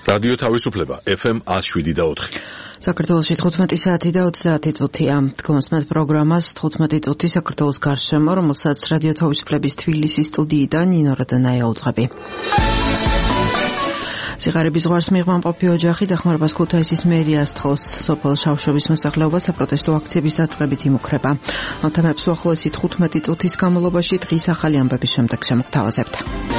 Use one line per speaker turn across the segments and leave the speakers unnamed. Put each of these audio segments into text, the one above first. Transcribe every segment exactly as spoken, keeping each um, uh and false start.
რადიო თავისუფლება ეფ ემ one oh seven და four.
საქართველოში თხუთმეტი საათი და ოცდაათი წუთია. Გმოსმენთ პროგრამას თხუთმეტი წუთი საქართველოს გარშემო, რომელსაც რადიო თავისუფლების თბილისის სტუდიიდან ნინო რადანაია უძღვები. სიღარიბის ზღვარს მიღმამყოფი ოჯახი დახმარებას ქუთაისის მერიას თხოვს. სოფელ შავშობის მოსახლეობა საპროტესტო აქციების დაწყებით იმუქრება. ამ თემებს უახლოესი თხუთმეტი წუთის განმავლობაში დღის ახალი ამბების შემდეგ შემოგთავაზებთ.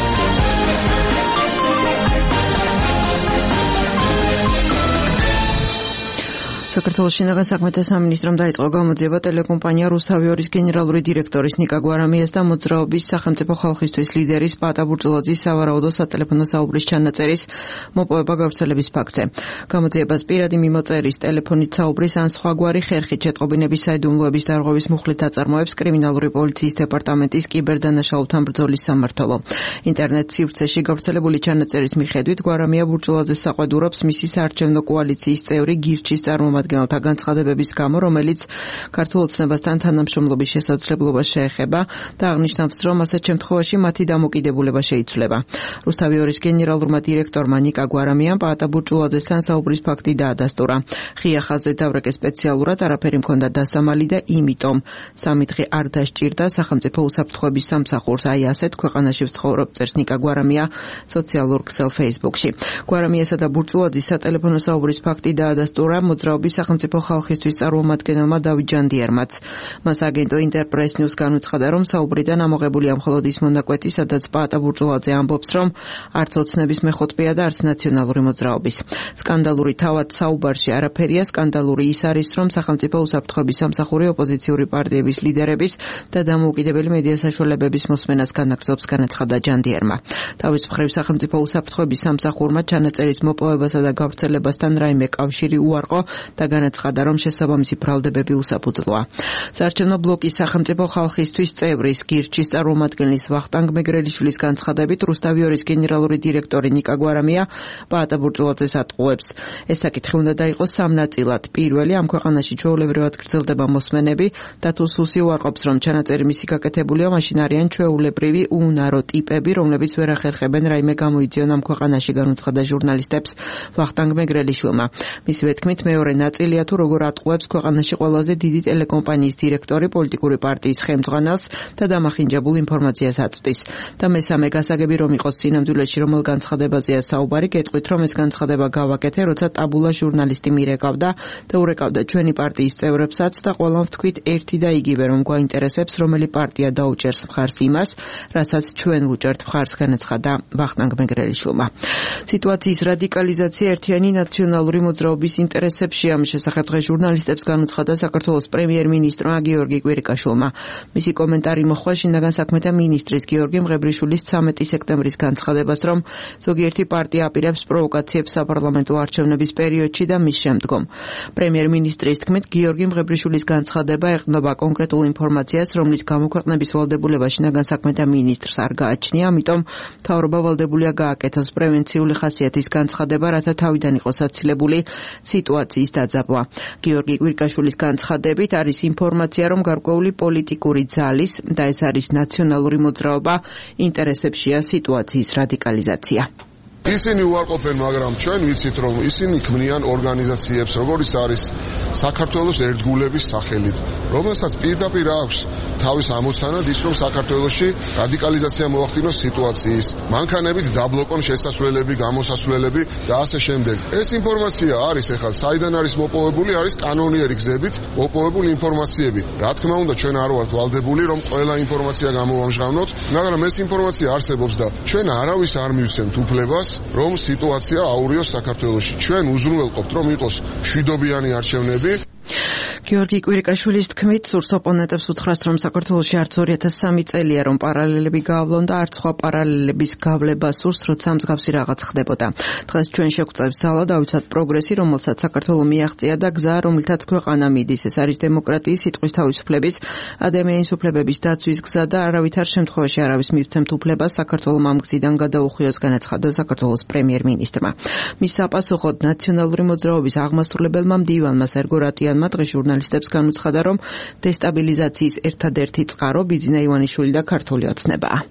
საქართველოს შინაგან საქმეთა სამინისტრომ დაიწყო გამოძიება ტელეკომპანია რუსთავი ორის გენერალური დირექტორის ნიკა გვარამიას და მოძრაობის სახელმწიფო ხალხისთვის ლიდერის პატა ბურჭულაძის სავარაუდო სატელეფონო საუბრის ჩანაწერის მოპოვება გავრცელების ფაქტზე. გამოძიებას პირადი მიმოწერის, ტელეფონით საუბრის ან სხვაგვარი ხერხით შეტყობინების საიდუმლოების დარღვევის მუხლით აწარმოებს კრიმინალური პოლიციის დეპარტამენტის კიბერდანაშაულთან ბრძოლის სამმართველო. ინტერნეტ სივრცეში გავრცელებული ჩანაწერის მიხედვით გვარამია ბურჭულაძეს საყვედურობს მისი საარჩევნო კოალიციის წევრი გირჩის წარმომადგენელი მათგანთა განცხადებების გამო, რომელიც ქართულ ოცნებასთან თანამშრომლობის შესაძლებლობას შეეხება და აღნიშნავს, რომ ასეთ შემთხვევაში მათი დამოკიდებულება შეიცვლება. რუსთავი ორის გენერალურმა დირექტორმა ნიკა გვარამიამ პაატა ბურჭულაძესთან საუბრის ფაქტი დაადასტურა. ღია ხაზზე დავრეკე სპეციალურად არაფერი მქონდა დასამალი და იმიტომ სამი დღე არ დასჭირდა სახელმწიფო უსაფრთხოების სამსახურს. აი ასეთ ქვეყანაში ვცხოვრობ, წერს ნიკა გვარამია სოციალურ ქსელ Facebook-ში. გვარამიასა და ბურჭულაძის სატელეფონო საუბრის ფაქტი დაადასტურა მოძრაობის სახელმწიფო ხალხისთვის წარმომადგენელმა დავით ჯანდიერმაც. მას აგენტო ინტერპრეს ნიუს განუცხადა, რომ საუბრიდან ამოღებულია მხოლოდ ის მონაკვეთი, სადაც პაატა ბურჭულაძე ამბობს, რომ არც ოცნების მეხუთბეა და არც ნაციონალური მოძრაობის. სკანდალური თავად საუბარში არაფერია, სკანდალური ის არის, რომ სახელმწიფო უსაფრთხოების სამსახური ოპოზიციური პარტიების ლიდერების და დამოუკიდებელი მედია საშუალებების მოსმენას განაგრძობს, განაცხადა ჯანდიერმა. თავის მხრივ სახელმწიფო უსაფრთხოების სამსახურმა ჩანაწერის მოპოვებასა და გავრცელებასთან რაიმე კავშირი უარყო და განაცხადა, რომ შესაბამისი ბრალდებები უსაფუძვლოა. საარჩევნო ბლოკის სახელმწიფო ხალხისთვის წევრის გირჩის წარმომადგენლის ვახტანგ მეგრელიშვილის განცხადებით, რუსთავი ორის გენერალური დირექტორი ნიკა გვარამია პაატა ბურჭულაძეს ატყუებს. ეს საკითხი უნდა დაიყოს სამ ნაწილად. პირველი, ამ ქვეყანაში ჩვეულებრივად გრძელდება მოსმენები და თუ სუსი უარყოფს, რომ ჩანაწერი მისი გაკეთებულია, მაშინ არიან ჩვეულებრივი უუნარო ტიპები, რომლებიც ვერ ახერხებენ რაიმე გამოიძიონ ამ ქვეყანაში, განუცხადა ჟურნალისტებს ვახტანგ მეგრელიშვილმა. მისივე თქმით, მეორე ნაწილია თუ როგორ ატყუებს ქვეყანაში ყველაზე დიდი ტელეკომპანიის დირექტორი პოლიტიკური პარტიის ხელმძღვანელს და დამახინჯებულ ინფორმაციას აწვდის. და მესამე, გასაგები რომ იყოს სინამდვილეში რომელ განცხადებაზეა საუბარი, გეტყვით, რომ ეს განცხადება გავაკეთე, როცა ტაბულა ჟურნალისტი მირეკავდა და ურეკავდა ჩვენი პარტიის წევრებსაც და ყველამ ვთქვით ერთი და იგივე, რომ გვაინტერესებს რომელი პარტია დაუჭერს მხარს იმას, რასაც ჩვენ ვუჭერთ მხარს, განაცხადა ვახტანგ მეგრელიშვილმა. სიტუაციის რადიკალიზაცია ერთიანი ნაციონალური მოძრაობის ინტერესებში. ამ შესახებ დღეს ჟურნალისტებს განუცხადა საქართველოს პრემიერ-მინისტრმა გიორგი კვირიკაშვილმა. მისი კომენტარი მოხდა შინაგან საქმეთა მინისტრის გიორგი მღებრიშვილის ცამეტი სექტემბრის განცხადებას, რომ ზოგიერთი პარტია აპირებს პროვოკაციებს საპარლამენტო არჩევნების პერიოდში და მის შემდგომ. პრემიერ-მინისტრის თქმით, გიორგი მღებრიშვილის განცხადება ეყრდნობა კონკრეტულ ინფორმაციას, რომლის გამოქვეყნების ვალდებულება შინაგან საქმეთა მინისტრს არ გააჩნია, ამიტომ მთავრობა ვალდებულია გააკეთოს პრევენციული ხასიათის განცხადება, რათა თავიდან იყოს აცილებული სიტუაციის დაძაბვა. გიორგი კვირიკაშვილის განცხადებით არის ინფორმაცია, რომ გარკვეული პოლიტიკური ძალის და ეს არის ნაციონალური მოძრაობა ინტერესებშია სიტუაციის რადიკალიზაცია.
ისინი უარყოფენ, მაგრამ ჩვენ ვიცით, რომ ისინი ქმნიან ორგანიზაციებს, როგორიც არის საქართველოს ერთგულების სახელით, რომელსაც პირდაპირ აქვს თავის ამოცანად ის, რომ საქართველოში რადიკალიზაცია მოახდინოს სიტუაციის, მანქანებით დაბლოკონ შესასვლელები, გამოსასვლელები და ასე შემდეგ. ეს ინფორმაცია არის ახლა საიდან არის მოპოვებული, არის კანონიერი გზებით მოპოვებული ინფორმაციები. რა თქმა უნდა, ჩვენ არ ვართ ვალდებული, რომ ყველა ინფორმაცია გამოვამჟღავნოთ, მაგრამ ეს ინფორმაცია არსებობს და ჩვენ არავის არ მივცემთ უფლებას, რომ სიტუაცია აურიოს საქართველოში. ჩვენ უზრუნველყოფთ, რომ იყოს მშვიდობიანი არჩევნები.
გიორგი კვირიკაშვილის თქმით, სურს ოპონენტებს უთხრას, რომ საქართველოში არც ორი ათას სამი წელია, რომ პარალელები გაავლონ და არც სხვა პარალელების გავლება სურს, როცა მსგავსი რაღაც ხდებოდა. დღეს ჩვენ შეგვწევს ძალა დავიცვათ პროგრესი, რომელსაც საქართველო მიაღწია და გზა, რომლითაც ქვეყანა მიდის. ეს არის დემოკრატიის, სიტყვის თავისუფლების, ადამიანის უფლებების დაცვის გზა და არავითარ შემთხვევაში არავის მივცემთ უფლებას საქართველომ ამ გზიდან გადაუხვიოს, განაცხადა საქართველოს პრემიერ-მინისტრმა. მის საპასუხოდ ნაციონალური მოძრაობის აღმასრულებელმა მდივანმა სერგო რატიანმა დღეს ჟურნალისტებს განუცხადა, რომ დესტაბილიზაციის ერთადერთი წყარო ბიძინა ივანიშვილი და ქართული ოცნებაა.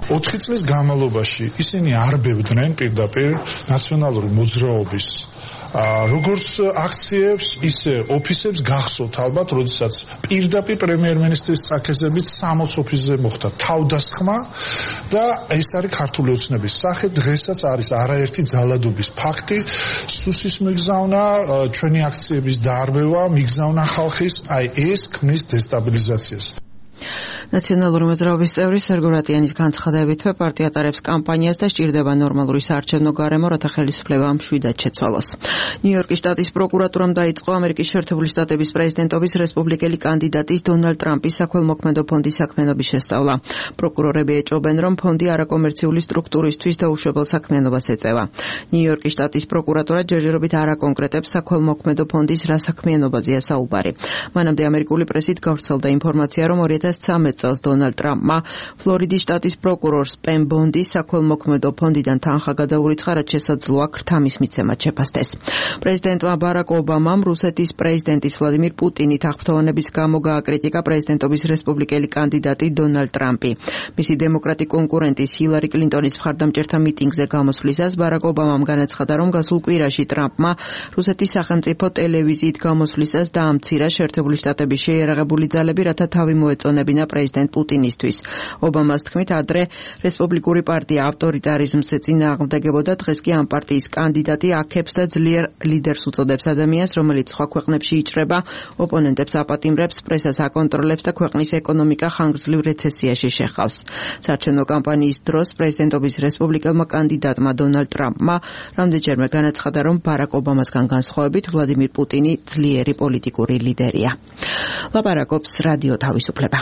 ოთხი წლის განმავლობაში ისინი არბებდნენ პირდაპირ ნაციონალური მოძრაობის როგორც აქციებს, ისე ოფისებს გახსოვთ ალბათ, როდესაც პირდაპირ პრემიერ-მინისტრის წაქეზებით სამოც ოფისზე მოხდა თავდასხმა და ეს არის ქართული ოცნების სახე. დღესაც არის არაერთი ძალადობის ფაქტი. სუსის მიგზავნა, ჩვენი აქციების დაარბევა, მიგზავნა ხალხის, აი ეს ქმნის დესტაბილიზაციას.
ნაციონალური მოძრაობის წევრი სერგო რატიანის განცხადებითვე პარტია ატარებს კამპანიას და სჭირდება ნორმალური საარჩევნო გარემო, რათა ხელისუფლება მშვიდად შეცვალოს. ნიუ-იორკის შტატის პროკურატურამ დაიწყო ამერიკის შეერთებული შტატების პრეზიდენტობის რესპუბლიკელი კანდიდატის დონალდ ტრამპის საქველმოქმედო ფონდის საქმიანობის შესწავლა. პროკურორები ეჭობენ, რომ ფონდი არაკომერციული სტრუქტურისთვის დაუშვებელ საქმიანობას ეწევა. ნიუ-იორკის შტატის პროკურატურა ჯერჯერობით არ აკონკრეტებს საქველმოქმედო ფონდის რა საქმიანობაზეა საუბარი. მანამდე ამერიკული პრესით გავრცელდა ინფორმაცია, რომ ორი ათას ცხრამეტ წელს დონალდ ტრამპმა ფლორიდის შტატის პროკურორს პენ ბონდის საქველმოქმედო ფონდიდან თანხა გადაურიცხა, რაც შესაძლოა ქრთამის მიცემად შეფასდეს. პრეზიდენტმა ბარაკ ობამამ რუსეთის პრეზიდენტის ვლადიმირ პუტინით აღფრთოვანების გამო გააკრიტიკა პრეზიდენტობის რესპუბლიკელი კანდიდატი დონალდ ტრამპი. მისი დემოკრატი კონკურენტის ჰილარი კლინტონის მხარდამჭერთა მიტინგზე გამოსვლისას ბარაკ ობამამ განაცხადა, რომ გასულ კვირაში ტრამპმა რუსეთის სახელმწიფო ტელევიზიით გამოსვლისას დაამცირა შეერთებული შტატების შეიარაღებული ძალები, რათა თავი მოეწონებინა პრეზიდენტ პუტინისთვის. ობამას თქმით, ადრე რესპუბლიკური პარტია ავტორიტარიზმს ეწინააღმდეგებოდა, დღეს კი ამ პარტიის კანდიდატი აქებს და ძლიერ ლიდერს უწოდებს ადამიანს, რომელიც სხვა ქვეყნებში იჭრება, ოპონენტებს აპატიმრებს, პრესას აკონტროლებს და ქვეყნის ეკონომიკა ხანგრძლივ რეცესიაში შეხავს. საარჩევნო კამპანიის დროს პრეზიდენტობის რესპუბლიკელმა კანდიდატმა დონალდ ტრამპმა რამდენჯერმე განაცხადა, რომ ბარაკ ობამასგან განსხვავებით ვლადიმირ პუტინი ძლიერი პოლიტიკური ლიდერია. ლაპარაკობს რადიო თავისუფლება.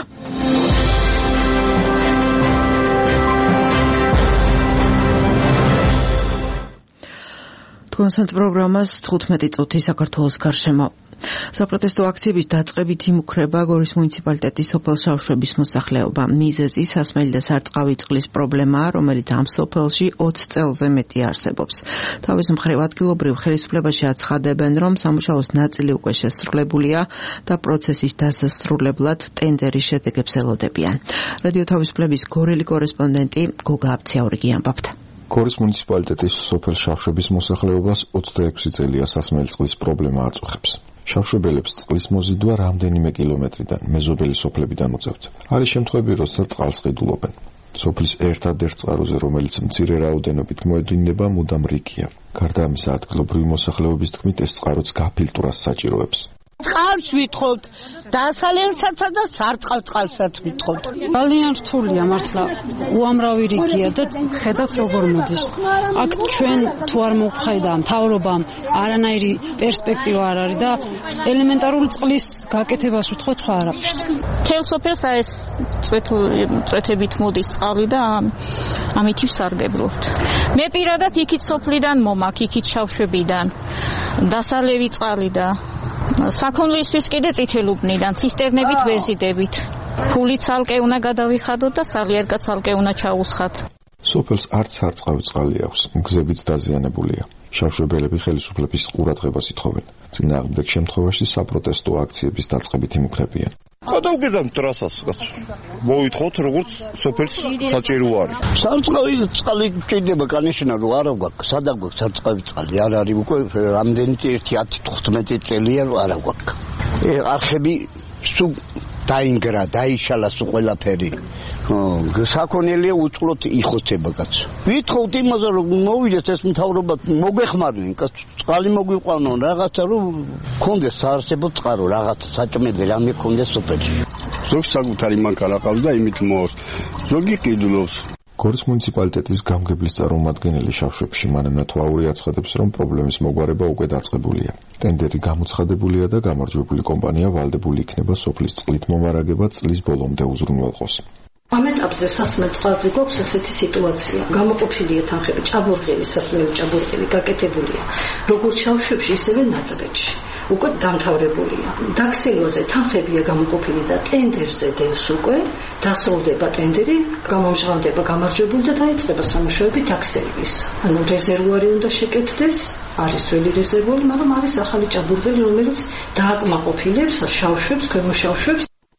თქვენს პროგრამას თხუთმეტი წუთი საქართველოს გარშემო. საპროტესტო აქციების დაწყებით იმუქრება გორის მუნიციპალიტეტის სოფელ შავშვების მოსახლეობა. მიზეზი სასმელი და სარწყავი წყლის პრობლემაა, რომელიც ამ სოფელში ოცი წელზე მეტი არსებობს. თავის მხრივ ადგილობრივ ხელისუფლებაში აცხადებენ, რომ სამუშაოს ნაწილი უკვე შესრულებულია და პროცესის დასასრულებლად ტენდერის შედეგებს ელოდებიან. რადიო თავისუფლების გორელი კორესპონდენტი გოგა აბციაურიგი ამბობთ.
გორის მუნიციპალიტეტის სოფელ შავშვების მოსახლეობას ოცდაექვსი წელია სასმელი წყლის პრობლემა აწუხებს. შავშვებელებს წყლის მოზიდვა რამდენიმე კილომეტრიდან, მეზობელი სოფლებიდან უწევთ. არის შემთხვევები, როდესაც წყალს ყიდულობენ. სოფლის ერთადერთ წყაროზე, რომელიც მცირე რაოდენობით მოედინება, მუდამ რიგია. გარდა ამისა, ადგილობრივი მოსახლეობის თქმით, ეს წყაროც გაფილტრას საჭიროებს.
წყალს ვითხოვთ, დასალენსაცა და სარწყავ წყალსაც ვითხოვთ.
ძალიან რთულია მართლა, უამრავი რიგია და ხედავთ როგორ მოდის. აქ ჩვენ თუ არ მოვხაიდა მთავრობამ არანაირი პერსპექტივა არ არის და ელემენტარული წყლის გაკეთებას ვთხოვთ სხვა არაფერს.
თელ სოფელს ეს წვეთებით მოდის წყალი და ამით ვსარგებლობთ. მე პირადად იქით სოფლიდან მომაქ, იქით შავშვებიდან, დასალევი წყალი და საქონლისთვის კიდე წითელუბნიდან ცისტერნებით ვეზიდებით. ფული ცალკე უნდა გადავიხადოთ და სალიერკა ცალკე უნდა ჩაუსხათ.
სოფელს არც სარწყავი წყალი აქვს, მგზებიც დაზიანებულია. შავშვებელები ხელისუფლების ყურადღებას ითხოვენ. წინააღმდეგ შემთხვევაში საპროტესტო აქციების დაწყებით იმუქრებიან.
გადავგედამ ტრასას კაცო. მოვითხოვთ როგორც სოფელს საჭირო არის.
სარწყავი წყალი გჭირდება კანიშნა რო არა გვაქვს. სადა გვაქვს სარწყავი წყალი? არ არის უკვე რამდენი ერთი ათი თხუთმეტი წელია რო არა გვაქვს. არხები სულ დაინგრა, დაიშალა სულ ყველაფერი. საქონელია უწყლოდ იხოცება კაცო. ვითხოვთ იმაზე რომ მოვიდეთ ეს მთავრობა მოგეხმარნენ კაცო. წყალი მოგვიყვანონ რაღაცა რომ კონდეს საარსებო წყარო რაღაცა საჭმელი რამე კონდეს სოფელში.
ზოგი საკუთარი მანქანა ყავს და იმით მოავს. ზოგი ყიდულობს.
გორის მუნიციპალიტეტის გამგებლის წარმომადგენელი შავშვებში მანანა თვაური აცხადებს, რომ პრობლემის მოგვარება უკვე დაწყებულია. ტენდერი გამოცხადებულია და გამარჯვებული კომპანია ვალდებული იქნება სოფლის წყლით მომარაგება წლის ბოლომდე უზრუნველყოს.
ამ ეტაპზე სასმელ წყალზე გვაქვს ასეთი სიტუაცია. გამოყოფილია თანხები, ჭაბურღილი, სასმელი ჭაბურღილი გაკეთებულია. როგორც შავშვებში, ისევე ნაწყეთში. უკვე დამთავრებულია. დაქსელვაზე თანხებია გამოყოფილი და ტენდერზე დევს უკვე, დასრულდება ტენდერი, გამომჟღავნდება გამარჯვებული და დაიწყება სამუშაოები დაქსელვის. ანუ რეზერვუარი უნდა შეკეთდეს, არის ძველი რეზერვუარი, მაგრამ არის ახალი ჭაბურღილი, რომელიც დააკმაყოფილებს შავშვებს, ქვემო შავშვებს.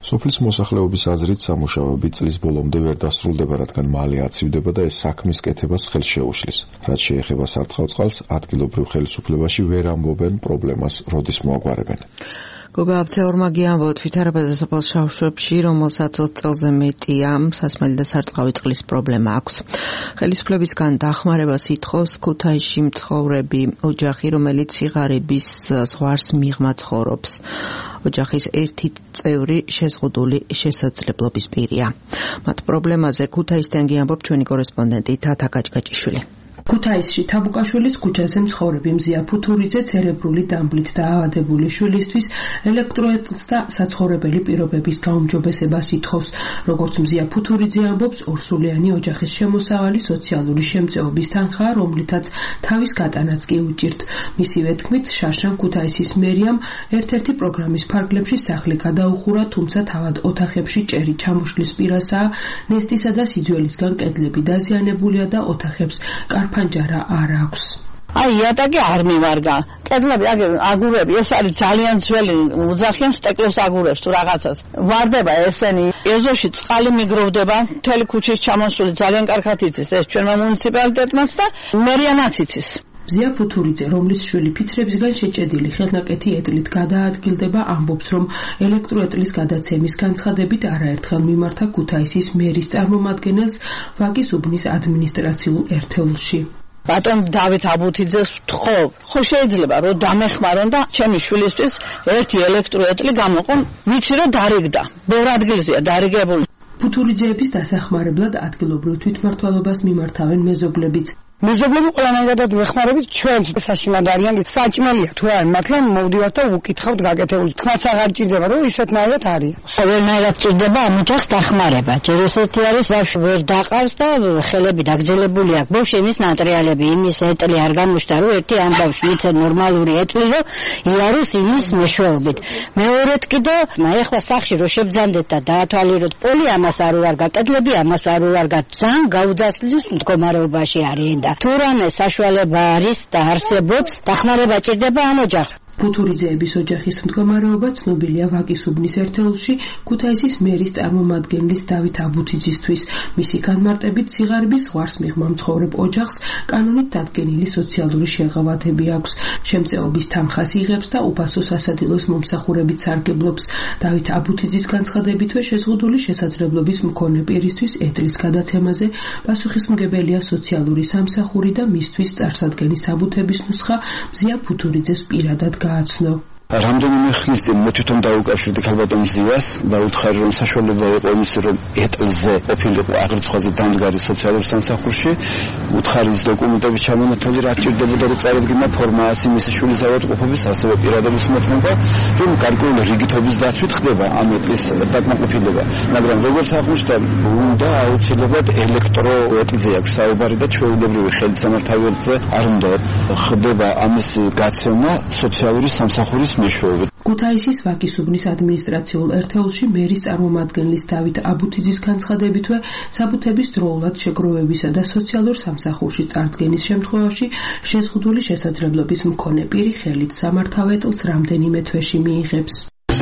სოფლის მოსახლეობის აზრით სამუშაოები წლის ბოლომდე ვერ დასრულდება, რადგან მალე აცივდება და ეს საქმის კეთებას ხელს შეუშლის. რაც შეეხება სარწყავ-წყალს, ადგილობრივ ხელისუფლებაში ვერ ამბობენ პრობლემას, როდის მოაგვარებენ.
გოგა აბცეორმაგი ამბობთ ვითარებაზე სოფელ შავშებში, რომელსაც ოცი წელზე მეტია სასმელი და სარწყავი წყლის პრობლემა აქვს. ხელისუფლებისგან დახმარებას ითხოვს ქუთაისში მცხოვრები ოჯახი, რომელიც სიღარიბის ზღვარს მიღმა ცხოვრობს. ოჯახის ერთი წევრი შეზღუდული შესაძლებლობის პირია. მათ პრობლემაზე ქუთაისიდან გიამბობ ჩვენი კორესპონდენტი თათა გაჭგაჭიშვილი.
ქუთაისში თაბუკაშვილის ქუჩაზე მცხოვრები მზია ფუთურიძე ცერებრული დამბლით დაავადებული შვილისთვის ელექტროეტლს და საცხოვრებელი პირობების გაუმჯობესებას ითხოვს. როგორც მზია ფუთურიძე ამბობს, ორსულიანი ოჯახის შემოსავალი სოციალური შემწეობის თანხაა, რომლითაც თავის გატანაც კი უჭირთ. მისივე თქმით, შარშან ქუთაისის მერიამ ერთ-ერთი პროგრამის ფარგლებში სახლი გადაუხურა, თუმცა თავად ოთახებში ჭერი ჩამოშლის პირასაა, ნესტისა და სიძველისგან კედლები დაზიანებულია და ოთახებს ფანჯარა არ აქვს.
აი იატაკი არ მივარგა. კედლები აგურები, ეს არის ძალიან ძველი, უძახიან სტეკლოს აგურებს თუ რაღაცას. ვარდება ესენი. ეზოში წყალი მიგროვდება, მთელი ქუჩის ჩამოსული ძალიან კარგად იცის ეს ჩვენმა მუნიციპალიტეტმაც და მერიანაც იცის.
მზია ფუთურიძე, რომლის შვილი ფიცრებისგან შეჭედილი ხელნაკეთი ეტლით გადაადგილდება, ამბობს, რომ ელექტროეტლის გადაცემის განცხადებით არაერთხელ მიმართა ქუთაისის მერის წარმომადგენელს ვაკის უბნის ადმინისტრაციულ ერთეულში.
ბატონ დავით აბუთიძეს ვთხოვ, ხო შეიძლება რომ დამეხმარონ და ჩემი შვილისთვის ერთი ელექტროეტლი გამოყონ, ვიცი რომ დარიგდა. ბევრ ადგილზეა დარიგებული.
ფუთურიძეების დასახმარებლად ადგილობრივ თვითმმართველობას მიმართავენ მეზობლებიც.
მეზობლები ყველანაირად ვეხმარებით, ჩვენ საშინად არიან, საჭმელია თუ არა, მართლა მოვდივართ და ვუკითხავთ გაკეთებული. თქმაც აღარ ჭირდება, რომ ისეთნაირად არის.
ყველანაირად ჭირდება ამ ოჯახს დახმარება. ჯერ ესეთი არის, ბავშვი ვერ დაყავს და ხელები დაგძელებული აქვს. ბავშვი იმის ნატრიალები, იმის ეტლი არ გამოჩნდა, რომ ერთი ამ ბავშვი იცე ნორმალური ეტლი, რომ იაროს იმის მეშვეობით. მეორედ კიდე, ეხლა სახში რო შებძანდეთ და დაათვალიეროთ პოლი, ამას არ უარგა, კედლები ამას არ უარგა, ძალიან გაუძასლის მდგომარეობაში არიან და თუ რამე საშუალება არის და არსებობს, დახმარება ჭირდება ამ ოჯახს.
ფუთურიძეების ოჯახის მდგომარეობა ცნობილია ვაკის უბნის ერთეულში ქუთაისის მერის წარმომადგენლის დავით აბუთიძისთვის. მისი განმარტებით სიღარიბის ზღვარს მიღმა მცხოვრებ ოჯახს კანონით დადგენილი სოციალური შეღავათები აქვს. შემწეობის თანხას იღებს და უფასო სასადილოს მომსახურებით სარგებლობს. დავით აბუთიძის განცხადებითვე შეზღუდული შესაძლებლობის მქონე პირისთვის ეტლის გადაცემაზე პასუხისმგებელია სოციალური სამსახური და მისთვის წარსადგენის საბუთების ნუსხა მზია ფუთურიძეს პირადად გააცნო.
რამდენიმე ხნის წინ მე თვითონ დაუკავშირდი ქალბატონ მზიას და უთხარი რომ საშუალება იყო იმისი რომ ეტლზე ყოფილიყო აღრიცხვაზე დამდგარი სოციალურ სამსახურში უთხარის დოკუმენტების ჩამონათვალი რაც ჭირდებოდა რომ წარადგინა ფორმაა მისი შვილის ავადმყოფობის ასევე პირადობის მოწმობა რომ გარკვეული რიგითობის დაცვით ხდება ამ ეტლის დაკმაყოფილება მაგრამ როგორც აღმოჩნდა უნდა აუცილებლად ელექტრო ეტლზე აქვს საუბარი და ჩვეულებრივი ხელისამართავი ეტლზე არ უნდა ხდება ამის გაცემა სოციალური სამსახურის
ქუთაისის ვაკის უბნის ადმინისტრაციულ ერთეულში მერის წარმომადგენლის დავით აბუთიძის განცხადებითვე საბუთების დროულად შეგროვებისა და სოციალურ სამსახურში წარდგენის შემთხვევაში შეზღუდული შესაძლებლობის მქონე პირი ხელით სამართავ ეტლს რამდენიმე თვეში მიიღებს.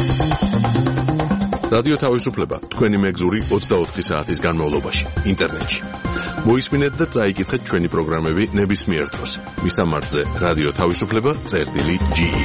რადიო თავისუფლება თქვენი მეგზური ოცდაოთხი საათის განმავლობაში ინტერნეტში. მოისმინეთ და წაიკითხეთ ჩვენი პროგრამები ნებისმიერ დროს. მისამართზე რადიო თავისუფლება წერტილი ჯი ი.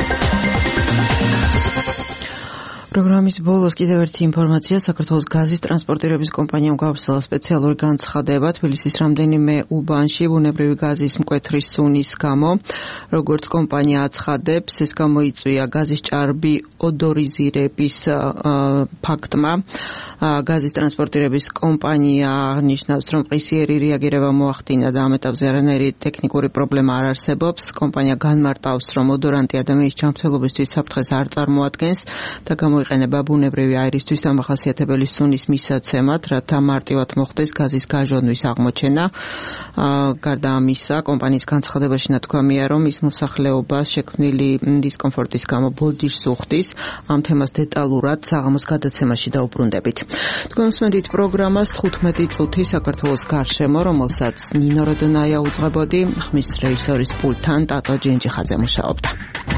პროგრამის ბოლოს კიდევ ერთი ინფორმაცია. საქართველოს გაზის ტრანსპორტირების კომპანიამ გააფრთხილა სპეციალური განცხადება თბილისის რამდენიმე უბანში ბუნებრივი გაზის მკვეთრი სუნის გამო. როგორც კომპანია აცხადებს, ეს გამოიწვია გაზის ჭარბი ოდორიზირების ფაქტმა. გაზის ტრანსპორტირების კომპანია აღნიშნავს, რომ ყისიერი რეაგირება მოახდინა და ამ ეტაპზე არანაირი ტექნიკური პრობლემა არ არსებობს. კომპანია განმარტავს, რომ ოდორანტი ადამიანის ჯანმრთელობისთვის საფრთხეს არ წარმოადგენს და გამოიყენება ბუნებრივი აირისთვის დამახასიათებელი სუნის მისაცემად, რათა მარტივად მოხდეს გაზის გაჟონვის აღმოჩენა. გარდა ამისა, კომპანიის განცხადებაში ნათქვამია, რომ ის მოსახლეობას შექმნილი დისკომფორტის გამო ბოდიშს უხდის. ამ თემას დეტალურად საღამოს გადაცემაში დაუბრუნდებით. თქვენ მსმენთ პროგრამას თხუთმეტი წუთი საქართველოს გარშემო, რომელსაც ნინო როდონაია უძღვებოდი, ხმის რეჟისორის პულტთან ტატო ჯენჯიხაძე მუშაობდა.